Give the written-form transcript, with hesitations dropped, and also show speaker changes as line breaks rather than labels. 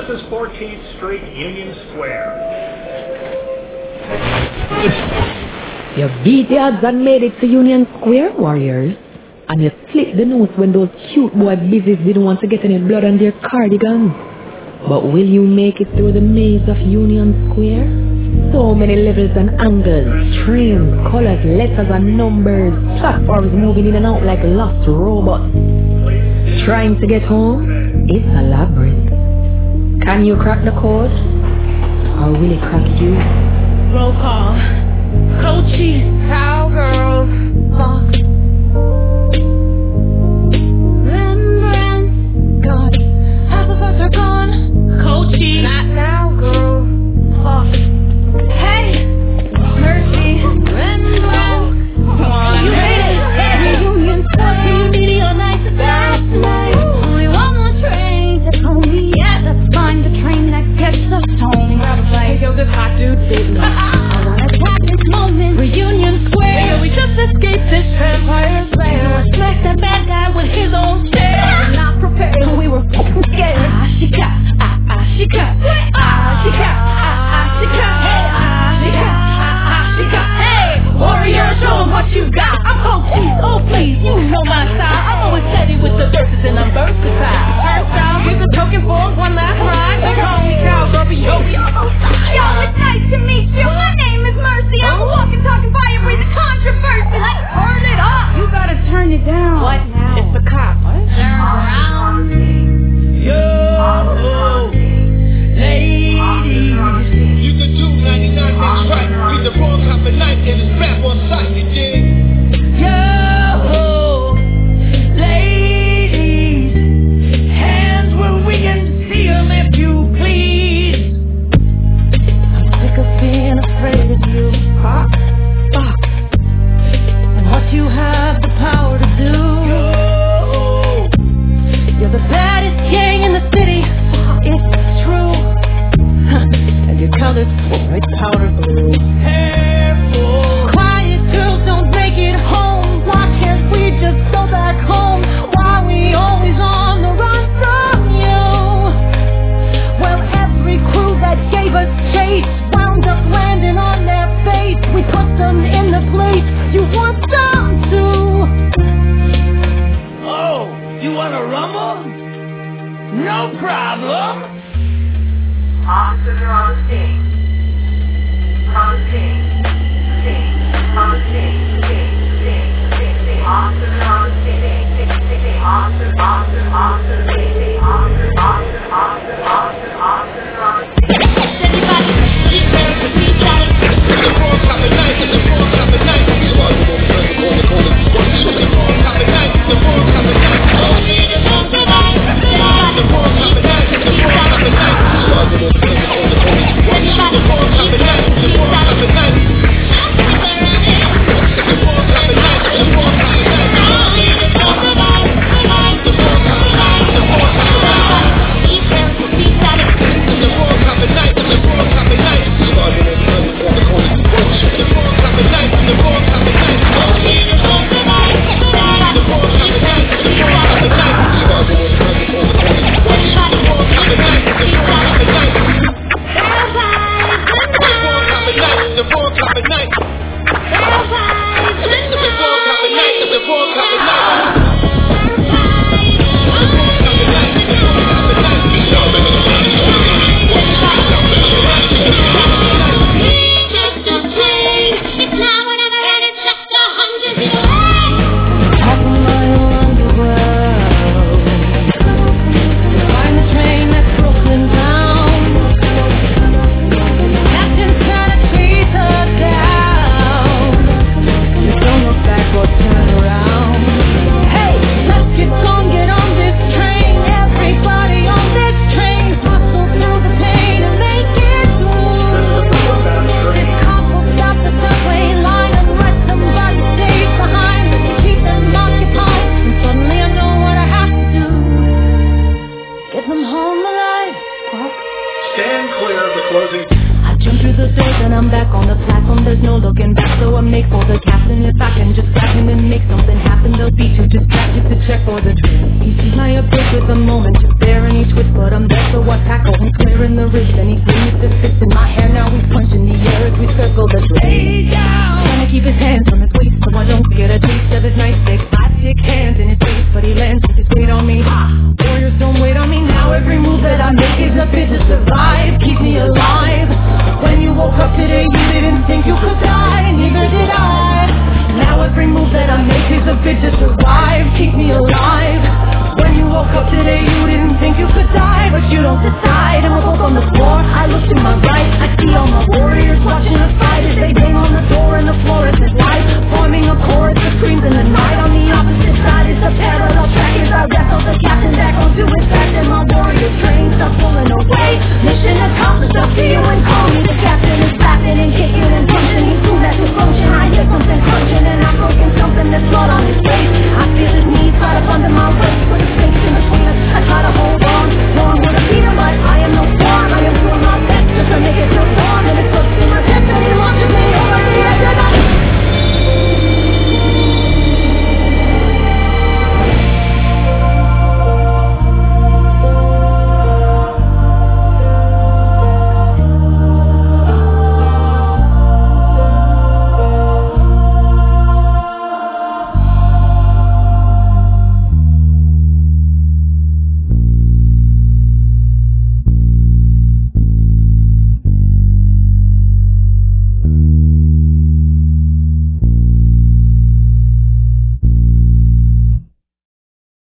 This is 14th Street, Union Square.
You beat the odds and made it to Union Square, warriors. And you slipped the notes when those cute boy business didn't want to get any blood on their cardigans. But will you make it through the maze of Union Square? So many levels and angles, trains, colors, letters and numbers, platforms moving in and out like lost robots. Trying to get home? It's a labyrinth. Can you crack the code? Or will it crack you?
Roll call. Coaches, cowgirls, Fox. Rembrandt, God, half of us are gone. Coaches, not now, girl. Fox. Hey, Mercy, Rembrandt, come on. You made it. Reunion Square. You need your night to die tonight. Only one more train to Tony. Yeah, let's find the train that gets us home. Grab a bite. Yo, this hot dude sitting. I wanna tap this moment. Reunion Square. Yeah, we just escaped this vampire's lair. Smack that bad guy with his own stare. Not prepared, we were fucking scared. Ashika, Ashika, Ashika, Ashika, hey, Ashika, Ashika, hey. Warrior, show 'em what you got. I'm Coaches, oh please, you know my style. I'm always steady with the verses and I'm versatile. Hairstyle, here's a token for one last ride. They call me cowgirl, but yo,
Yo, it's nice to meet you. My name is Mercy. I'm a walking, talking, fire breathing controversy. Let's turn it up.
you gotta turn it down.
What now?
It's the cop.
Around me.
Yo, ladies.
You can do 99 things right. Be the wrong type of night and it's rap on sight, you dig?
Yo, ladies. Hands where we can see 'em if you please. I'm sick of being afraid of you. Fuck. And what you have the power to do. You're the baddest gang in the city. It's true. And your colors bright powder blue. Careful. Quiet girls don't make it home. Why can't we just go back home? Why we always on the run from you? Well, every crew that gave us chase wound up landing on their face. We put them in the place you want them to. Oh, you wanna rumble? No problem.
On the scene. On the scene. On the scene. On the
check for the truth. My approach with the moment, just there and he twist, but I'm there, so I tackle him.
wrist and he